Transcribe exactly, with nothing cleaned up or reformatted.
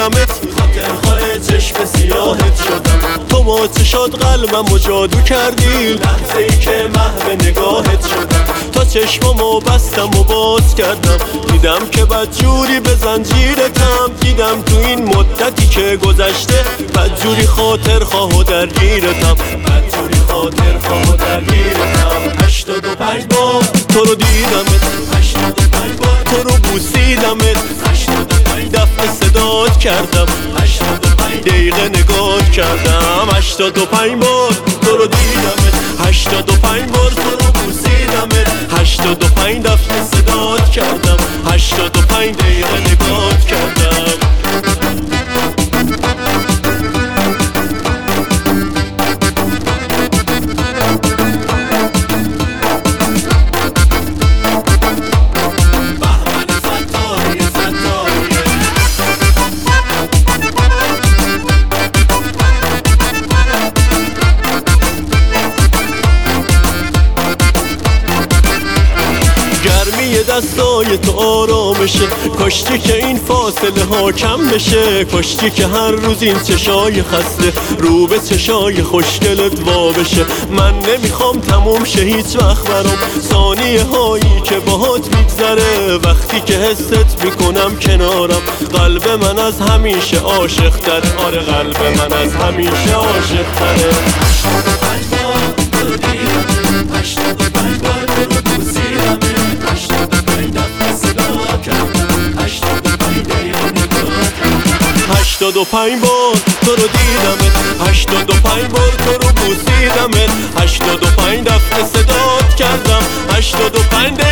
دیدمت خاطر خواهد چشم سیاهت شدم. تو ماچه شد قلبم و جادو کردی لحظه ای که محو نگاهت شدم. تا چشممو بستم و باز کردم دیدم که بدجوری به زنجیرتم. دیدم تو این مدتی که گذشته بدجوری خاطر خواه و درگیرتم. بدجوری خاطر خواه و درگیرتم. هشتاد و پنج بار تو رو دیدمت، هشتاد و پنج بار تو رو بوسیدمت، هشتاد و پنج دفعه صدات کردم، هشتاد و پنج دقیقه نگات کردم. هشتاد و پنج بار تو رو دیدمت، هشتاد و پنج بار تو رو بوسیدمت، هشتاد و پنج دفعه صدات کردم، هشتاد و پنج دقیقه نگات کردم. دستای تو آرامشه، کاشتی که این فاصله ها کم بشه، کاشتی که هر روز این چشای خسته رو به چشای خوشگلت وا بشه. من نمیخوام تموم شه هیچ وقت برام ثانیه هایی که باهات میگذره. وقتی که حست میکنم کنارم قلب من از همیشه عاشق تره. آره قلب من از همیشه عاشق تره. هشتاد و پنج بار تو رو دیدم، هشتاد و پنج بار تو رو بوسیدم، هشتاد و پنج دفعه صدا کردم، هشتاد و پنج دقیقه نگاه کردم. هشتاد و پنج بار تو رو دیدمت، هشتاد و پنج بار تو رو بوسیدمت، هشتاد و پنج دفعه صدات کردم، هشتاد و پنج